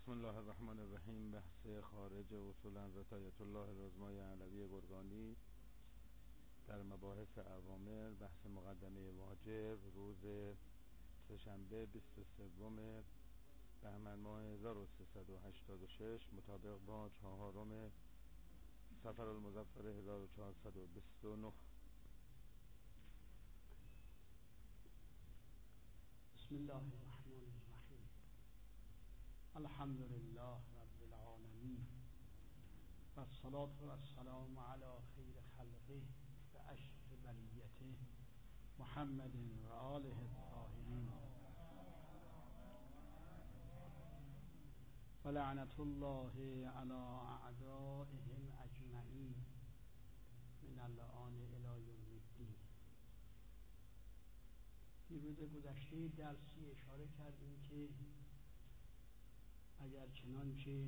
بسم الله الرحمن الرحیم. بحث خارج اصول حضرت آیت الله العظمای علوی گرگانی در مباحث اوامر، بحث مقدمه واجب، روز سه‌شنبه 23 بهمن ماه 1386 مطابق با 4 صفر المظفر 1429. بسم الله الرحمن الرحیم. الحمد لله رب العالمین و الصلاة و السلام علی خیر خلقه و اشرف بریته محمد و آله الطاهرین و لعنت الله علی اعدائهم اجمعین من الآن الی یوم الدین. روز گذشته درسی اشاره کردیم که اگر چنانچه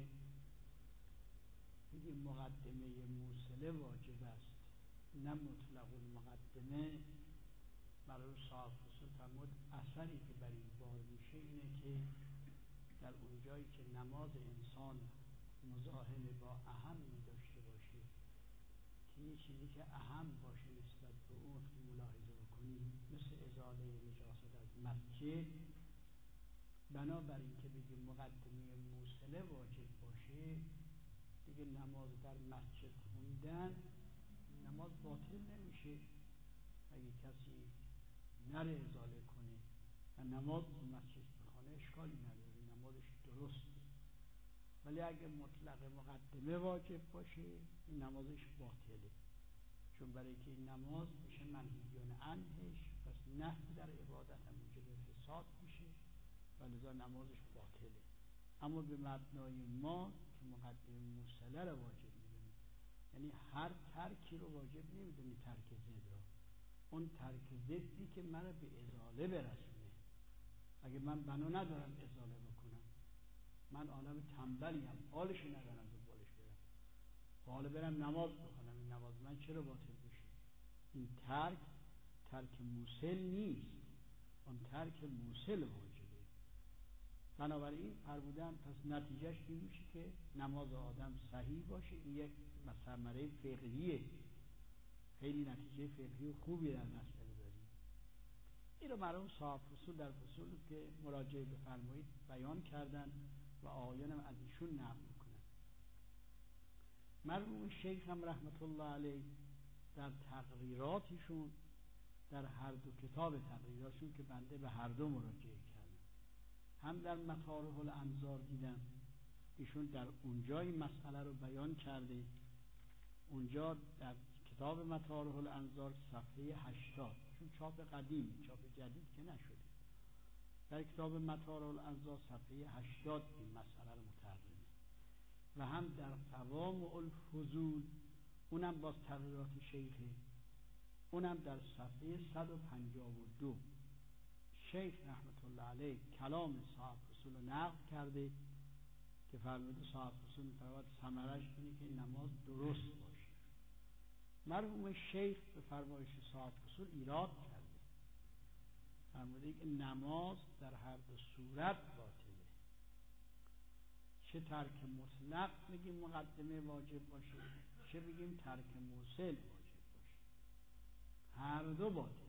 بگیم مقدمه موصله واجب است نه مطلق المقدمه، برای صاحب فصول فرمود اثری که بر این بار میشه اینه که در اونجایی که نماز انسان مزاحم با اهم داشته باشه که یه چیزی که اهم باشه نسبت به اون ملاحظه بکنیم، مثل ازاله نجاست از مسجد، بنابراین که بگیم مقدمه موصله واجب باشه دیگه نماز در مسجد خوندن نماز باطل نمیشه. اگه کسی نره ازاله کنه و نماز مسجد بخونه اشکالی نداره، نمازش درسته. ولی اگه مطلق مقدمه واجب باشه این نمازش باطله، چون برای که این نماز میشه منهیون عنهش، پس نهی در عبادت هم موجب فساد میشه و لذا نمازش باطله. اما به مبنای ما که مقدمه موصله رو واجب میدونیم، یعنی هر ترکی رو واجب نمیدونیم، ترک زد را، اون ترک زدی که من رو به ازاله برسونه. اگه من بنا ندارم ازاله بکنم، من آدم تنبلیم، حالش ندارم دنبالش برم، حالا برم نماز بخونم، این نماز من چرا باطل بشه؟ این ترک موصل نیست، اون ترک موصل واجبه. بنابراین فرمودن پس نتیجهش این میشه که نماز آدم صحیح باشه. این یک ثمره فقهیه، خیلی نتیجه فقهی خوبی در مسئله داریم. این رو مرحوم صاحب فصول در فصول که مراجعه بفرمایید بیان کردن و آقایان هم از ایشون نقل میکنن. مرحوم شیخ هم رحمت الله علیه در تقریراتشون، در هر دو کتاب تقریراتشون که بنده به هر دو مراجعه کردم، هم در مطارح الانظار دیدم ایشون در اونجا این مسئله رو بیان کرده. اونجا در کتاب مطارح الانظار صفحه 80، چون چاپ قدیم، چاپ جدید که نشده، در کتاب مطارح الانظار صفحه 80 این مسئله رو مترجمه. و هم در قوام الفضول، اونم باز تقریرات شیخه، اونم در صفحه 152 شیخ رحمت الله علیه کلام صاحب فصول رو نقل کرده که فرموده صاحب فصول می‌فرماید ثمرش اینه که نماز درست باشه. مرحوم شیخ به فرمایش صاحب فصول ایراد کرده، فرموده که نماز در هر دو صورت باطله، چه ترک مطلق بگیم مقدمه واجب باشه، چه بگیم ترک موصل واجب باشه، هر دو باطله.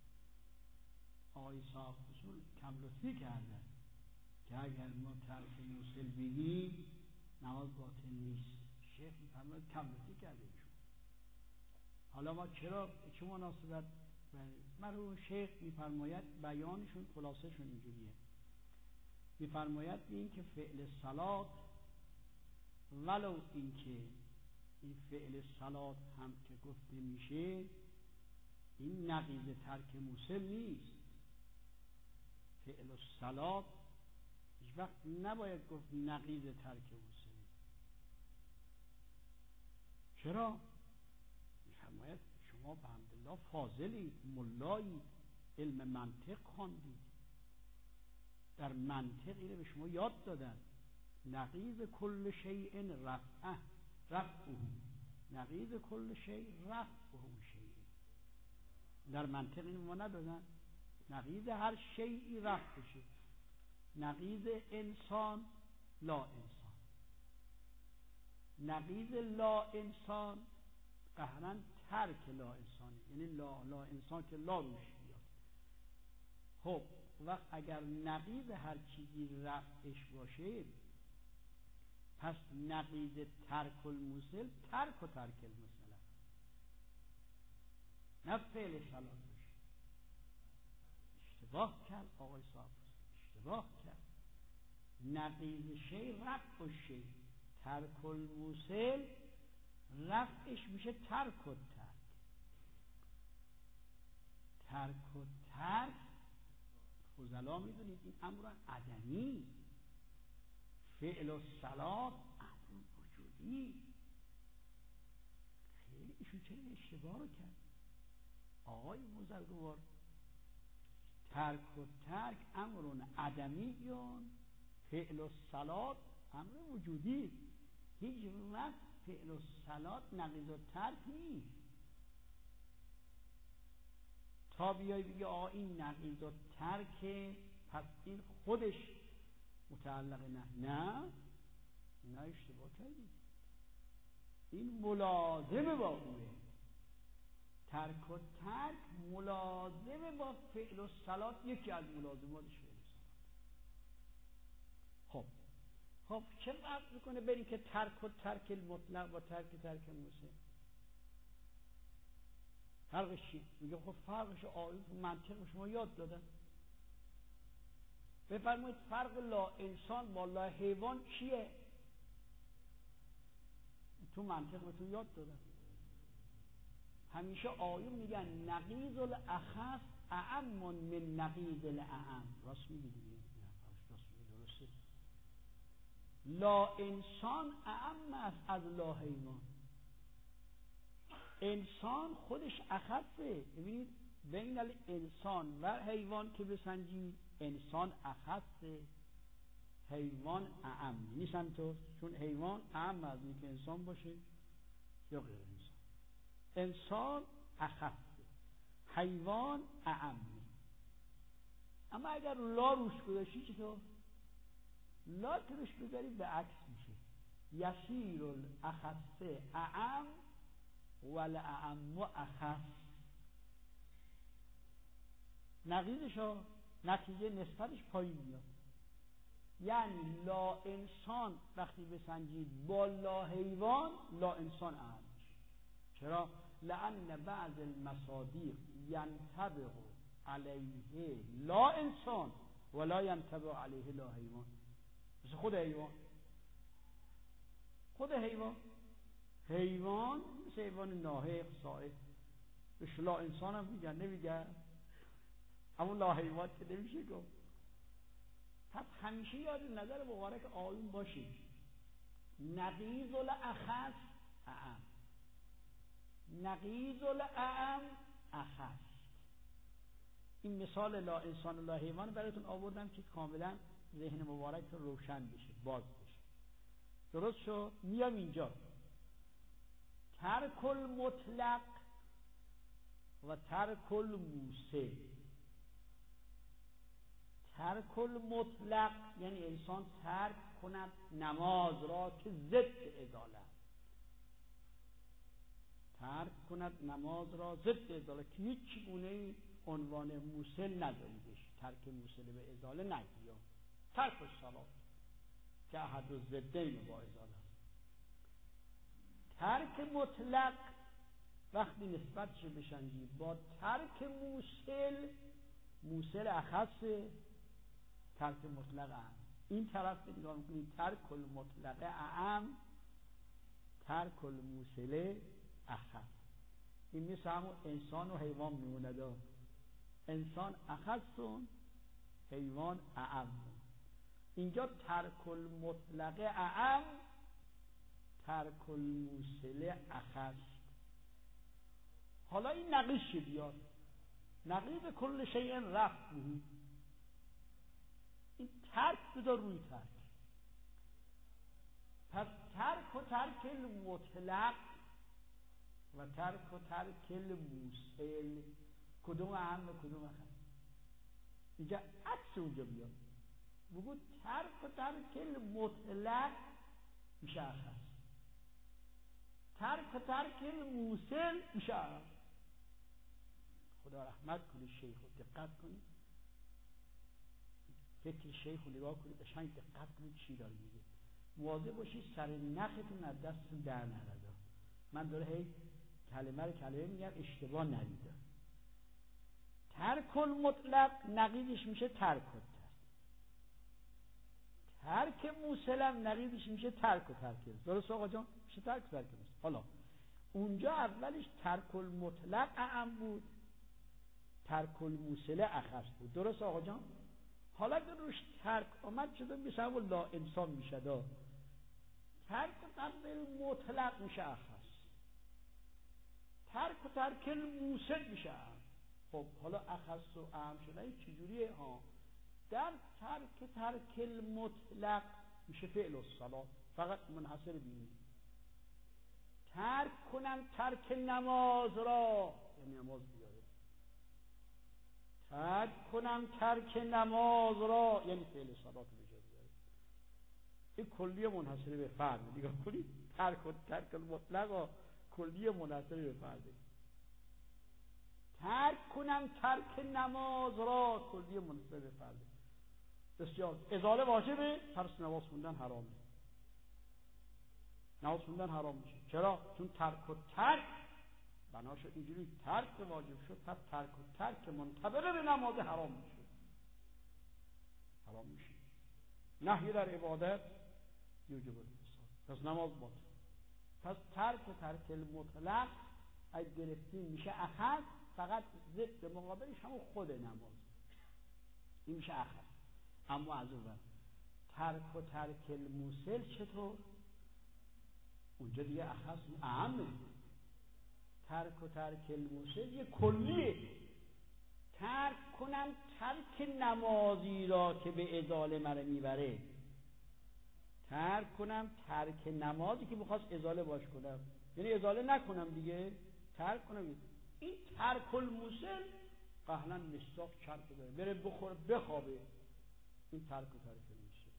آقای صاحب فصول کم لطفی کردن که اگر ما ترک موصل بگیم نماز باطل نیست. شیخ می‌فرماید کم لطفی کرده ایشون. حالا ما چرا چه مناسبت؟ مرحوم شیخ می‌فرماید بیانشون خلاصه‌شون اینجوریه، می‌فرماید این که فعل صلات، ولو این که این فعل صلات هم که گفته میشه این نقیض ترک موصل نیست. فعل الصلات هیچ وقت نباید گفت نقیض ترک موصل. چرا؟ می‌فرماید شما به حمدالله فاضلید، ملایید، علم منطق خواندید، در منطق اینو به شما یاد دادن، نقیض کل شیء رفعه، نقیض کل شیء رفعه شیء. در منطق اینو ما ندادن، نقیض هر شیئی رفع بشه. نقیض انسان لا انسان. نقیض لا انسان قهرا ترک لا انسانه، یعنی لا انسان که لا روش بیاد. خب وقت اگر نقیض هر چیزی رفعش باشه، پس نقیض ترک الموصل ترک و ترک الموصل، نه فعل صلات باشه. اشتباه کرد آقای صاحب، اشتباه کرد. نقیض شی رفع شی، ترک الموصل رفعش میشه ترک و ترک. ترک و ترک فضلا میدونید این امر عدمی، فعل و صلات امر وجودی. خیلی ایشون چرا اشتباه رو کرد آقای بزرگوار؟ ترک و ترک امر عدمیون، فعل و صلات امر وجودی. هیچ وقت فعل و صلات نقیض و ترک نیست. تا بیای بگی آقا این نقیض و ترکه، پس این خودش متعلق نه اشتباه کردید. این ملازم با اوه. ترک و ترک ملازم با فعل و صلات، یکی از ملازماتش فعل و صلات. خب چه فرق میکنه بین که ترک و ترک المطلق و ترک موصل؟ فرقش چیه؟ میگه خب فرقش آیه منطق شما یاد دادن. بفرمایید فرق لا انسان با لا حیوان چیه؟ تو منطق بهتون یاد دادن. همیشه آیه میگن نقیض الاخص اعم من نقیض الاعم. راست میگی دیگه، راست میگی، درسته. لا انسان اعم است از لا حیوان. انسان خودش اخصه. ببینید بین الانسان و حیوان که بسنجید، انسان اخصه، حیوان اعم نیست. چون حیوان اعم از اینکه انسان باشه یا غیر انسان. انسان اخصه، حیوان اعم. اما اگر لا روش گذاشتی چطور؟ لا که روش بذاری به عکس میشه. یسیر الاخصه اعم والاعم اخص. نقیضش نتیجه نسبتش پایین میاد. یعنی لا انسان وقتی بسنجید با لا حیوان، لا انسان اعم میشه. چرا؟ لأن بعض المصادیق ینطبق علیه لا انسان ولا ینطبق علیه لا حیوان. مثل خود حیوان مثل حیوان ناهق صائد، بهش لا انسان هم میگن، نمیگن؟ همون لا حیوان که نمیشه گفت. پس همیشه یاد نظر مبارک آیون باشید، نقیض الاخص اعم، نقیض الاعم اخص. این مثال لا انسان و لا حیوان براتون آوردم که کاملا ذهن مبارک رو روشن بشه، باز بشه. درست شد؟ میام اینجا ترک المطلق و ترک الموصل. ترک المطلق یعنی انسان ترک کند نماز را که ضد ازاله، ترک کند نماز را ضد ازاله، که هیچ گونه عنوان موصل نداریدش. ترک موصل به ازاله نگیا. ترک الصلات که احد الضدین با ازاله. ترک مطلق وقتی نسبتش بشنجی با ترک موصل اخص، ترک مطلق اعم. این طرف که نگاه میکنید ترک المطلق اعم، ترک الموصل اخص. این مثل همون انسان و حیوان میمونده. انسان اخصون، حیوان اعم. اینجا ترک المطلق اعم، ترک الموصل اخص. حالا این نقیض بیاد، نقیض کل شیء رفع. این ترک بذار روی ترک. پس ترک و ترک المطلق و ترک و ترک الموصل کدوم اهم و کدوم اخص؟ اینجا عکس اونجا بیاد. بگو ترک و ترک مطلق میشه اخص، ترک و ترک موصل میشه اعم. خدا رحمت کنی شیخ رو دقت کنی، فکر شیخ رو نگاه کنی، قشنگ دقت کنی چی داره میگه. مواظب باشی سر نختون از دستتون در نرده. من داره هی کلمه رو کلمه میگم اشتباه نریده. ترک المطلق نقیدش میشه ترک و ترک موصلم نقیدش میشه ترک و ترک. درست آقا جان؟ میشه ترک و ترک. حالا اونجا اولش ترک المطلق اعم بود، ترک الموصله اخص بود. درست آقا جان؟ حالا که روش ترک آمد شده میشه و لا انسان میشه دا. ترک و ترک مطلق میشه اخص، ترک و ترک الموصل میشه اعم. خب حالا اخص و اعم شده این چجوریه ها؟ در ترک المطلق میشه فعل الصلاة، فقط منحصر بینی. ترک کنم ترک نماز را، یعنی نماز بیاره. ترک کنم ترک نماز را یعنی فعل صلاة رو بجا بیاره. این کلیه منحصر به فرد. نگاه کنید ترک المطلق و کلیه منحصر به فرد. ترک کنم ترک نماز را کلیه منحصر به فرد. بسیار ازاله واجبه، پس نماز خوندن حرامه. نماز خوندن حرام میشه. چرا؟ چون ترک و ترک بنا شد اینجوری ترک واجب شد، پس ترک و ترک منطبق به نماز حرام میشه. حرام میشه. نهی در عبادت یوجب الفساد، پس نماز باطل. پس ترک و ترک المطلق اگه گرفتیم میشه اخذ، فقط ضد مقابلش همون خود نماز، این میشه اخذ. اما از اون ترک و ترک الموصل چطور؟ اونجا دیگه اخص اعمه. ترک و ترک الموصل یه کلیه. ترک کنم ترک نمازی را که به ازاله مرا میبره، ترک کنم ترک نمازی که بخواست ازاله باش کنم، یعنی ازاله نکنم دیگه، ترک کنم. این ترک الموصل قهلا مصداق چرک داره، بره بخوره بخوابه، این ترک و ترک الموصل.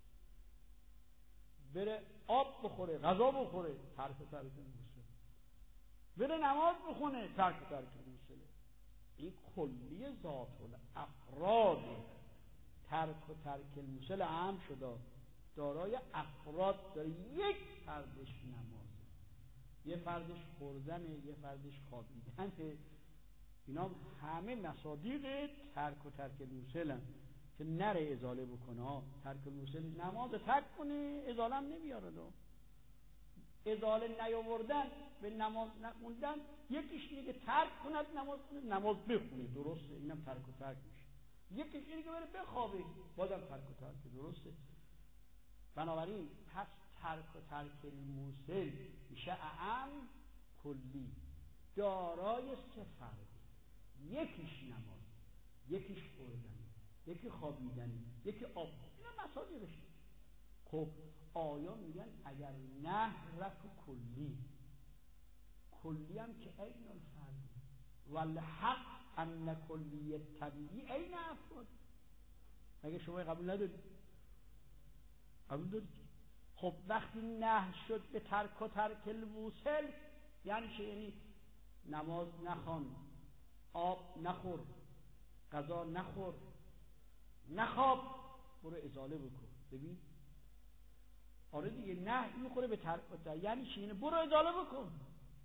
بره آب بخوره، غذا بخوره، ترک و ترک الموصل. بره نماز بخونه، ترک و ترک الموصل. این کلی ذات الافراد. ترک و ترک الموصل عام شده، دارای افراد داره. یک فردش نمازه، یه فردش خوردنه، یه فردش خوابیدنه. اینا همه مصادیق ترک و ترک الموصل هم که نره ازاله بکنه ها. ترک الموصل نماز ترک کنه، ازاله هم نمیاره دو. ازاله نیاوردن به نماز نخوندن، یکیش میگه ترک کند نماز کنه، نماز بخونه، درسته، اینم ترک و ترک میشه. یکیش میگه بره بخوابه، بازم ترک و ترک، درسته. بنابراین پس ترک و ترک الموصل میشه اعم کلی، دارای سه فرد. یکیش نماز، یکیش خوردن، یکی خوابیدن، یکی آب. اینا مصادیقش. خب آیا میگن اگر نه رفت کلی، کلی هم که عین الفرد والحق ان کلی طبیعی عین افراد. اگه شما قبول ندارید، قبول دارید. خب وقتی نه شد به ترک و ترک الموصل یعنی چه؟ یعنی نماز نخوان، آب نخور، غذا نخور، نخواب، برو ازاله بکن. ببین آره دیگه، نه میخوره به ترک و ترک یعنی چی؟ یعنی برو ازاله بکن.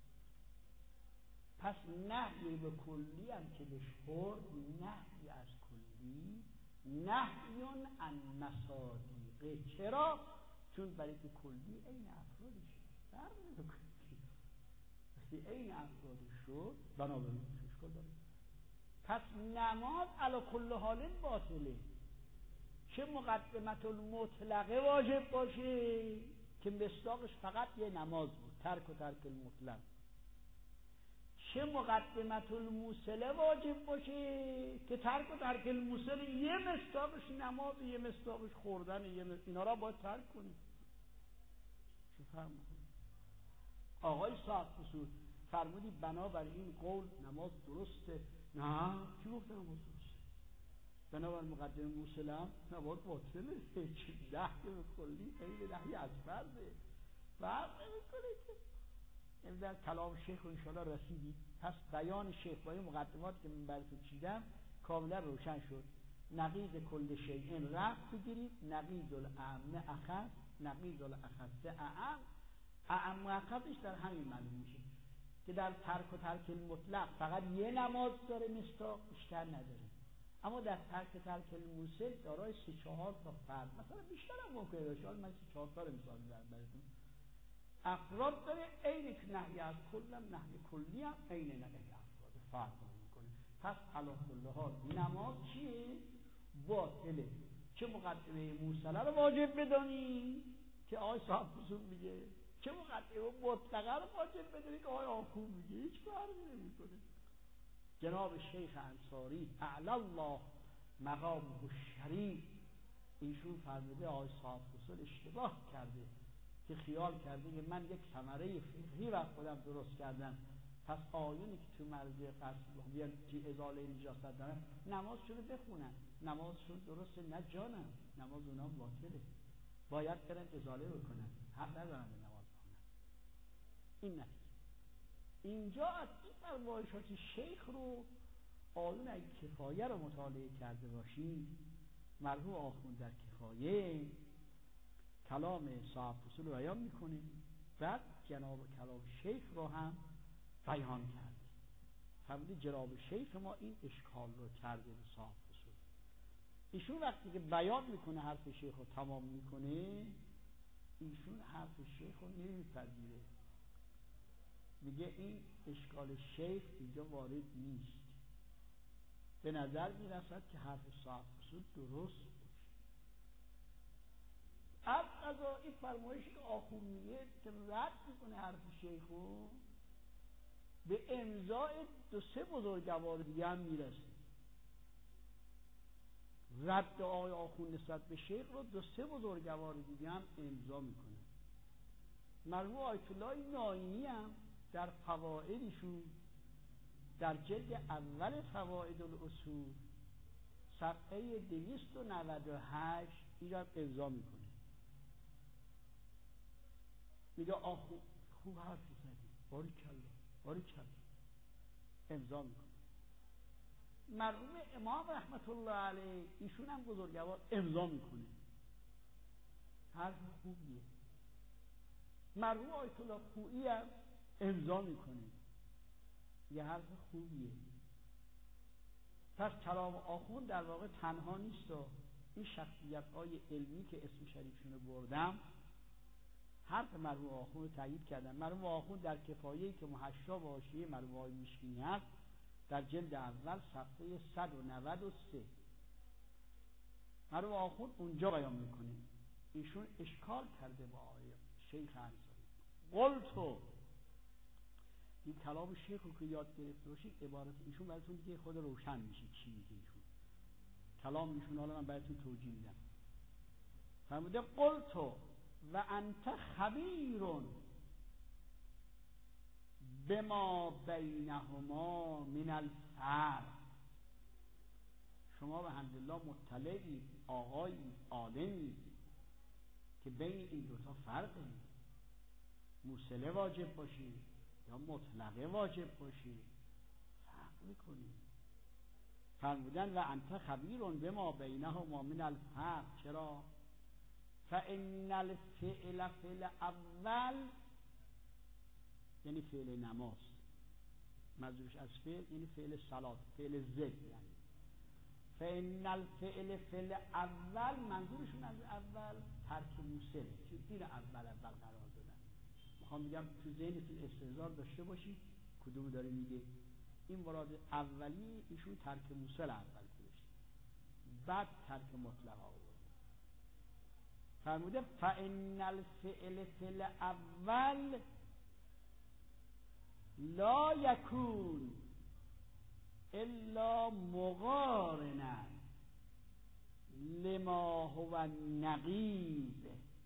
پس نهی به کلی هم که بشخور، نهی از کلی، نهیون عن مصادیقه. چرا؟ چون برای که کلی این افرادشه، فرق نمیکنه. وقتی این افرادش شد بنابراین اشکال داره. پس نماز علی کل حال باطله. چه مقدمت المطلقه واجب باشه که مصداقش فقط یه نماز بود، ترک و ترک المطلق، چه مقدمت الموصله واجب باشه که ترک و ترک الموصله یه مصداقش نماز، یه مصداقش خوردن، اینا را باید ترک کنی. چه فهم کنی؟ آقای صاحب اصول فرمودی بنابراین این قول نماز درسته. نه، کی گفته نماز درسته؟ بنابر مقدمه موسلم نماز باطله، نحی به کلی عین نحی از فرضه، فرق نمیکنه که. این در کلام شیخ رو انشاءالله رسیدی. پس بیان شیخ با این مقدمات که من براتون چیدم کاملا روشن شد. نقیض کل شیء رفع بگیرید، نقیض الاعم اخذ، نقیض الاخذ اعم. اعم و اخذش در همین معنی میشه که در ترک و ترک المطلق فقط یه نماز داره مستاق، بیشتر نداره. اما در ترک الموسل دارای 3-4 تا فرد، مثلا بیشتر هم ممکنه باشه، حالا من 3-4 تا رو مثال میزنم براتون. افراد داره عین که نهی از کلم، نهی کلی هم عین نهی افراد، فرق نمیکنه. پس علی کل حال نماز چیه؟ باطله. چه مقدمه موصله رو واجب بدانی که آقای صاحب فصول میگه، چه مقدمه مطلقه رو واجب بدانی که آقای آخون میگه، هیچ فرقی نمیکنه. جناب شیخ انصاری اعلی الله مقامه الشریف ایشون فرموده آقای صاحب فصول اشتباه کرده که خیال کرده که من یک ثمره فقهی بر خودم درست کردم، پس آیونی که تو مرجع قصد بیان که ازاله نجاست دارن نمازشون رو بخونن، نمازشون درسته؟ نه جانم، نماز اونا باطله، باید برن ازاله بکنن، حق ندارن به نماز بخونن. این نه اینجا از این فرمایشات شیخ رو آیون اگه کفایه رو مطالعه کرده باشید، مرحوم آخوند در کفایه کلام صاحب فصول رو بیان میکنه، بعد جناب کلام شیخ رو هم بیان کرده. فرموده جناب شیخ ما این اشکال رو کرده به صاحب فصول. ایشون وقتی که بیان میکنه حرف شیخ رو تمام میکنه، ایشون حرف شیخ رو نمیپذیره، میگه این اشکال شیخ اینجا وارد نیست، به نظر میرسد که حرف صاحب فصول درست باشه. از قضا این فرمایشی که آخون میگه که رد میکنه حرف شیخ رو، به امضای 2-3 بزرگوار دیگه هم میرسه. رد آقای آخون نسبت به شیخ رو 2-3 بزرگوار دیگه هم امضا میکنه. مرحوم آیت الله ناینی هم در فوائدشون در جلد اول فوائد الاصول صفحه 298 اینجا امضا میکنه، میگه آخو خوب حرف زدی، باریکلا، امضا میکنه. مرحوم امام رحمت الله علیه ایشون هم بزرگوار امضا میکنه، حرف خوبیه. مرحوم آیت الله خویی هم امضا میکنه، یه حرف خوبیه. پس کلام آخوند در واقع تنها نیست و این شخصیت‌های علمی که اسم شریفشون رو بردم حرف مرحوم آخوند رو تایید کردن. مرحوم آخوند در کفایه‌ای که محشا و حاشیه مرحوم آقای میشکینی هست در جلد اول صفحه 193 مرحوم آخوند اونجا بیان میکنه ایشون اشکال کرده با آقای شیخ انصاری. قلتو، این کلام شیخ رو که یاد گرفته باشید عبارت ایشون براتون دیگه خود روشن میشه چی میگه ایشون، کلام ایشون حالا من براتون توجیه میدم. فرموده قلتو و انت خبیرون بما بینهما من الفرق، شما به حمدالله مطلعی، آقایی عالمی که بین این دوتا فرقه، موصله واجب باشی یا مطلقه واجب باشی، فرق میکنی. فرمودن و انت خبیرون بما بینهما من الفرق، چرا؟ فان الفعل فعل اول یعنی فعل نماز، منظورش از فعل یعنی فعل صلات، فعل ضد یعنی. فان الفعل فعل اول منظورشون از اول ترک موصل، چون این اول قرار دادن. میخوام بگم تو ذهنتون استحضار داشته باشید کدوم داره میگه. این مراد اولی ایشون ترک موصل اول گذاشت، بعد ترک مطلق آورد. فرموده فان الفعل فعل اول لا یکون الا مقارنا لما هو النقیض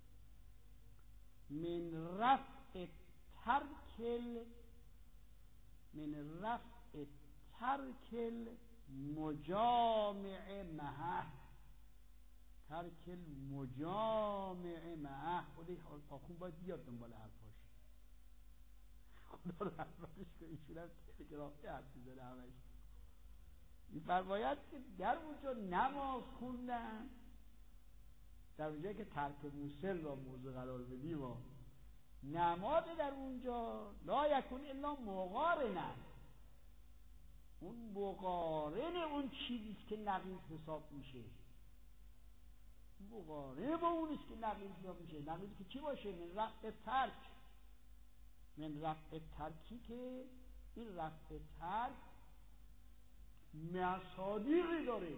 من رفع ترک مجامع معه، ترک المجامع معه. خود آخون باید بیاد دنبال حرفاش، خدا رحمتش کنه، ایشون هم تلگرافی حرف میزنه همش. می‌فرماید که در اونجا نماز خوندن، در اونجایی که ترک موسل را موضوع قرار بدیم و نماز در اونجا لا یکون الا مقارنه، اون مقارن اون چیزیست که نقیض حساب میشه، مقارن با اونیست که نقیض حساب میشه. نقیض که چی باشه؟ من رفع ترک، من رفع ترکی که این رفع ترک مصادیقی داره.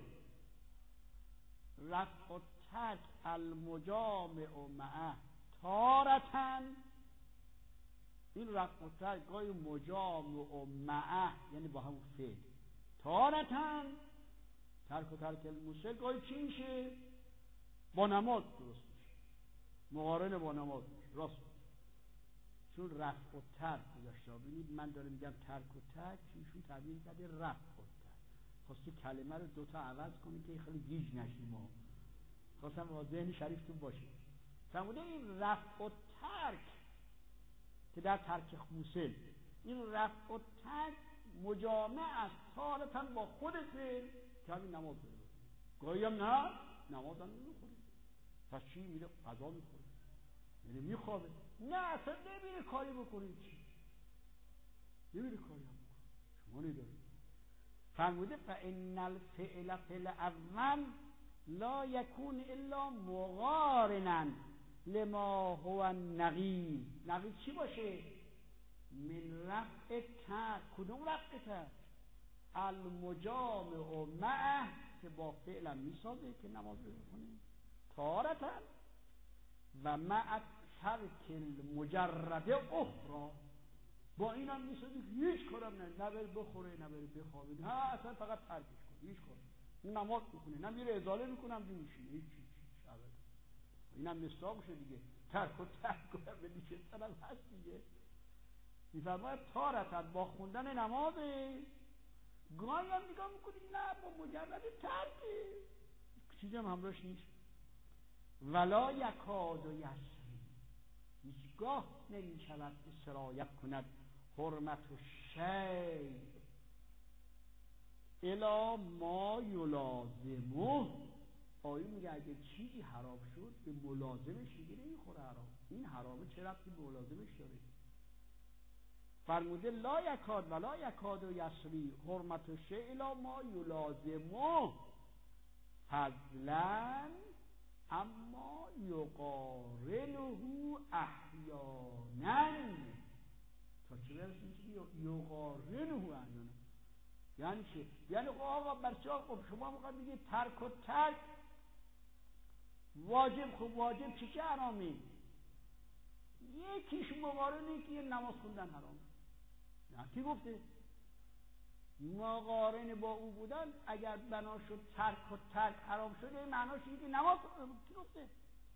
رفع ترک المجامع معه تارتن، این رفع ترک گاهی مجامع معه یعنی با همون فعل، تارتن ترک و ترک الموسل گاهی چی میشه؟ با نماز درست میشه، مقارن با نماز میشه، راست میشه. چون رفع و ترک گذاشته. ببینید من دارم میگم ترک و ترک، ایشون تعبیر کرده رفع و ترک، خواستی کلمه رو دوتا عوض کنی که خیلی گیج نشیم ما، خواستم با ذهن شریفتون باشه. فرموده این رفع و ترک که در ترک موسل، این رفع و ترک مجامع است تارتاً با خودته که همین نماز بره، گاهی هم نه نماز هم نمیخوره. پس چی؟ میره قضا میخوره، میره میخوابه، نه اصلا نمیره کاری بکنه، چی نمیره کاری هم بکنه، شما نداری. فرموده فإن الفعل فی الاول لا یکون الا مقارنا لما هو النقیض. نقیض چی باشه؟ من رفع ترک. کدوم رفع ترک؟ المجامع معه که با فعلا میسازه که نماز بخونه تارتا و مع ترک المجرد اخرى، با این هم میسازه که هیچ کارم نه بره بخوره نه بره بخوابه، نه اصلا فقط ترکش کنه، هیچ کار نماز بخونه نه میره ازاله میکنه هم میشینه، هیچ این هم مستاقشه دیگه. ترک و ترک کنم به نیچه طرف هست دیگه. میفرماید تارتا با خوندن نمازه، گاهی هم نگاه میکنی نه با مجرد ترکه چیزی هم همراهش نیست. ولا یکاد و یسری، هیچگاه نمیشود که سرایت کند حرمت و شیء الی ما یلازمه. آیه میگه اگه چیزی حرام شد به ملازمش دیگه نمیخوره حرام. این حرامه چه ربطی به ملازمش داره؟ فرموده لا یکاد ولا یکاد و یسری حرمت و شیء الی ما یلازمه فضلا اما یقارنه احیانا. تا چه برسیم که یقارنه احیانا یعنی چه؟ یعنی آقا برچه شما میخواد بگید ترک و ترک واجب، خب واجب چی که حرامی؟ یکیش مقارنه که نماز خوندن حرام. نه کی گفته؟ مقارن با او بودن اگر بنا شد ترک و ترک حرام شده این معناش اینه که نماز کی گفته؟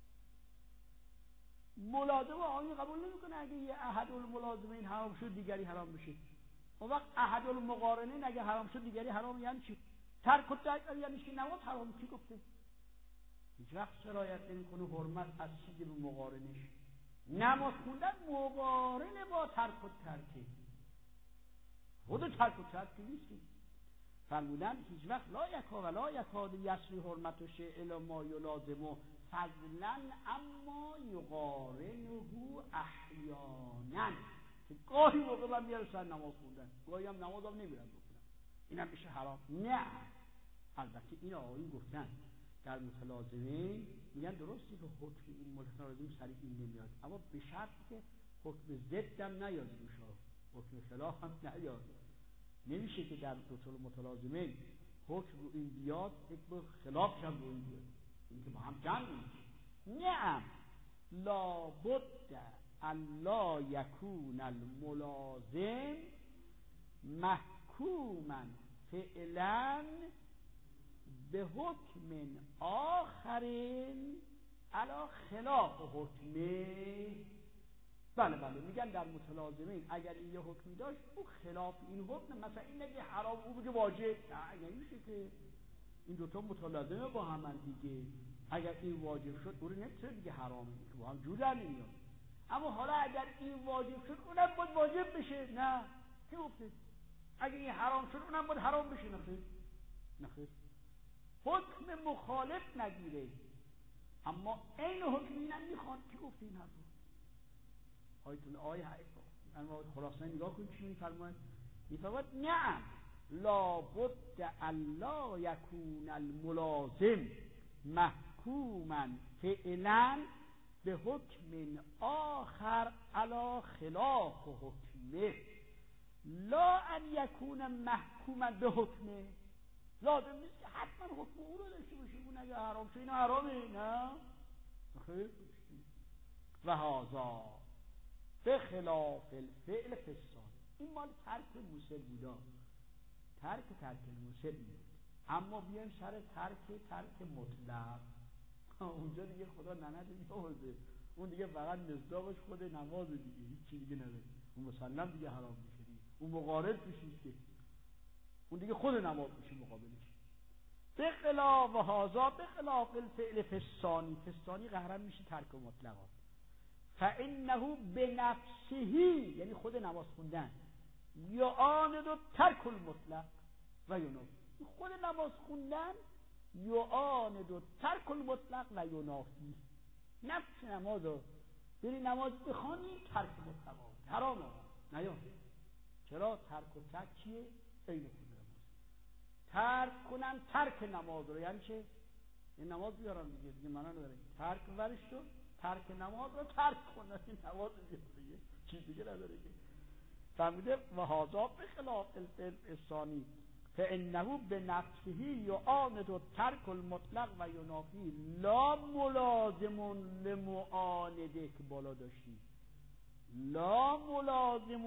ملازمه آیین قبول نمیکنه اگه یه احد الملازمین حرام شد دیگری حرام بشه. اون وقت احد المقارنین اگه حرام شد دیگری حرام یعنی چی؟ ترک و ترک یعنی که نماز حرام. کی گفته؟ هیچ وقت سرایت نمیکنه حرمت از چیزی به مقارنش. نماز خوندن مقارنه با ترک و ترکه، خود ترک و ترک نیست. فرمودن هیچ وقت لا یکا ولا یکاد یسری حرمت و شیء الی ما یلازمه فضلا اما یقارنه احیانا، که گاهی موقع من میاره سر نماز خوندن، گاهی هم نمازم نمیرم بخونم، اینم میشه حرام. نه، البته این آقایون گفتن در متلازمه میگن درسته که حکم این متلازم صریح این نمیاد، اما به شرطی که حکم ضدم نیاد روش، حکم خلاف هم نیاد. نمیشه که در دو متلازمه حکم رو این بیاد حکم خلافش هم رو این بیاد، این که با هم جمع میشه. نعم لابد ان لا یکون الملازم محکوما فعلا به حکم آخرین علی خلاف حکمه. بله میگن در متلازمین اگر این یه حکمی داشت او خلاف این حکم، مثلا این نگه حرام او بگه واجب، نه نمیشه که این دوتا متلازمه با هم دیگه. اگر این واجب شد او رو نمیتونه دیگه حرامه، با هم جور در نمیاد. اما حالا اگر این واجب شد اونم باید واجب بشه، نه کی گفته؟ اگر این حرام شد اونم باید حرام بشه، نخیر. حکم مخالف نگیره، اما این حکمی نمیخواد. کی گفته این حرفو؟ آیه اما خلاصه نگاه کنید چی میفرماید. میفرماید نعم لابد الا یکون الملازم محکوما فعلا به حکم آخر علی خلاف حکمه لا ان یکون محکوما به حکمه. لازم نیست که حتما حکم او رو داشته باشه. اون اگه حرام شد اینا حرامه، نه خیر. و هذا به خلاف الفعل فساد. این مال ترک موسل بودا، ترک موسل بود. اما بیایم سر ترک مطلق. اونجا دیگه خدا ننده می‌آورده، اون دیگه فقط مصداقش خود نماز دیگه، هیچ چیزی دیگه نداره. اون مسلم دیگه حرام میشه دیگه. اون مقارب میشه که اون دیگه خود نماز میشه مقابلش. به خلاف هذا به خلاف الفعل فسانی قهرن میشه ترک مطلقات. فانه بنفسه، یعنی خود نماز خوندن، یعاند ترک المطلق و ینافی. خود نماز خوندن یعاند ترک المطلق و ینافی. نفس نمازو بری نماز بخوانی ترک مطلق حرامه، نه چرا؟ ترک و ترک چیه؟ عین خود نماز. ترک کنن ترک نماز رو، یعنی چه؟ این نماز بیارن دیگه معنا نداره. ترک ورش تو ترک نماز رو ترک کنن، این نماز دیگه چیز دیگه نداره که. فهمیده؟ و هذا به خلاف الفعل الثانی فانه بنفسه یعاند ترک المطلق و ینافی لا ملازم لمعانده که بالا داشتی، لا ملازم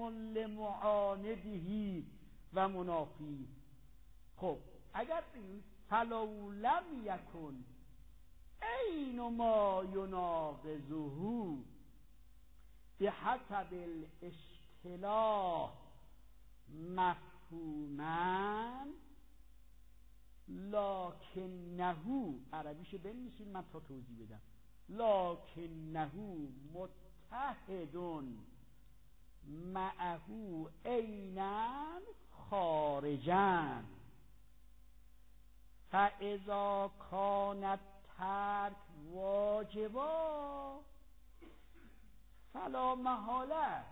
لمعانده و منافی. خب اگر فلو لم یکن عین ما یناقضه بحسب الاصطلاح مفهوما لکنه، عربیشو بنویسید من تا توضیح بدم. لکنه متحد معه عینا خارجا فاذا کانت ترک واجبا فلا محاله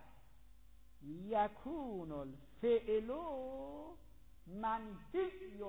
یکون الفعل منهی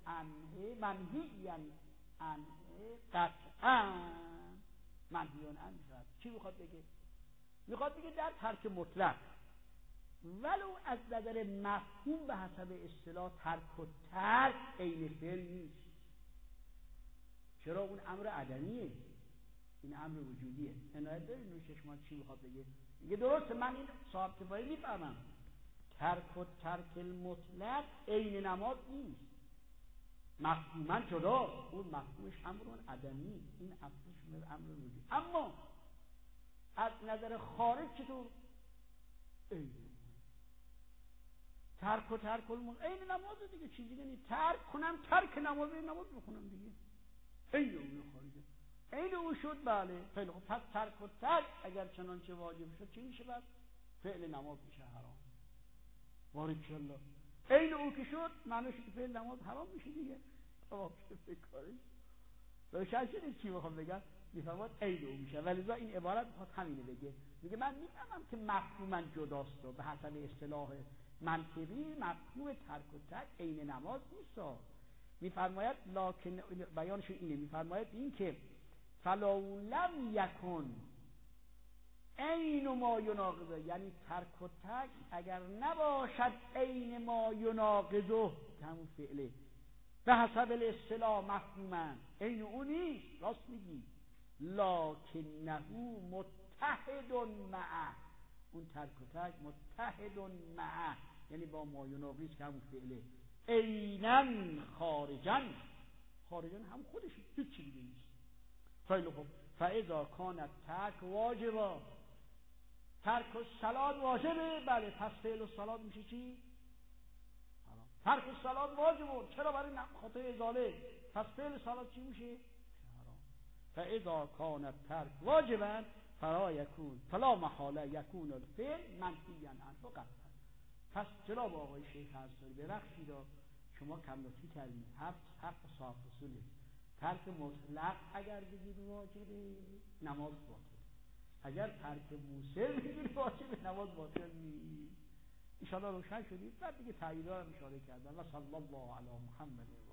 عنه قطعا. منهی عنه چی میخواد بگه؟ میخواد بگه در ترک مطلق ولو از نظر مفهوم به حسب اصطلاح ترک و ترک عین فعل نیست. چرا؟ اون امر عدمیه، این امر وجودیه. عنایت دارید نوع چشمان چی میخواد بگه؟ میگه درسته من این صاحب کفایی میفهمم، ترک و ترک المطلق عین نماز نیست، مفهوما جدا، اون مفهومش امر عدمی، این امر وجودی. اما از نظر خارج چطور؟ عین ترک و ترک المطلق عین نماز دیگه، چیزی دیگه نیست. ترک کنم ترک نماز بخونم دیگه عین اون خارجه، عین او شد. بله خیلی خوب. پس ترک و ترک اگر چنانچه واجب شد چی میشه؟ بعد فعل نماز میشه حرام. بارکالله. عین او که شد معنیش که فعل نماز حرام میشه دیگه. تمام شد کارش. روشن شد چی میخوام بگم؟ میفهمید عین او میشه. ولذا این عبارت میخواد همینه بگه. میگه من میفهمم که مفهوما جداست و به حسب اصطلاح منطقی مفهوم ترک و ترک عین نماز نیست. میفرماید لکن بیانش اینه، میفرماید این که فلو لم یکن عین ما یناقضه، یعنی ترک و ترک اگر نباشد عین ما یناقضه که همون فعله به حسب الاصطلاح مفهوما عین اون نیست، راست میگی، لکنه متحد معه، اون ترک و ترک متحد معه یعنی با ما یناقض که همون فعله عینا خارجا هم خودش هیچ چیزی نیست. خیلی خوب. فاذا کانت ترک واجبا، ترک الصلات واجبه، بله، پس فعل الصلات میشه چی؟ حرام. ترک الصلات واجبه، چرا؟ برای خاطر ازاله، پس فعل صلات چی میشه؟ حرام. فاذا کان الترک واجبا فلا محاله یکون الفعل منفیا عنه قطعا. پس جناب آقای شیخ انصاری ببخشید شما کم لطفی کردید، حق صاحب اصوله. ترک مطلق اگر بگید واجبه نماز باطل، اگر ترک موسر بگید واجبه نماز باطل نیست. ان شاء الله روشن شدید. بعد دیگه تعییدا رو اشاره کردن. و صلی الله علی محمد.